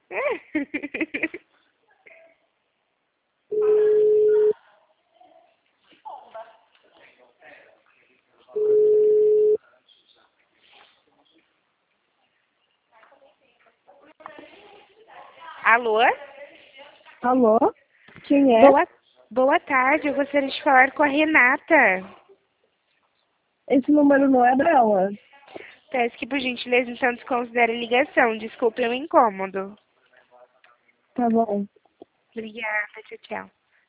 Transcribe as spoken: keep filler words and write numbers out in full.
Alô? Alô? Quem é? Boa, boa tarde, eu gostaria de falar com a Renata. Esse número não é dela. Peço que, por gentileza, então desconsidere a ligação. Desculpe o incômodo. Tá bom. Obrigada, tchau, tchau.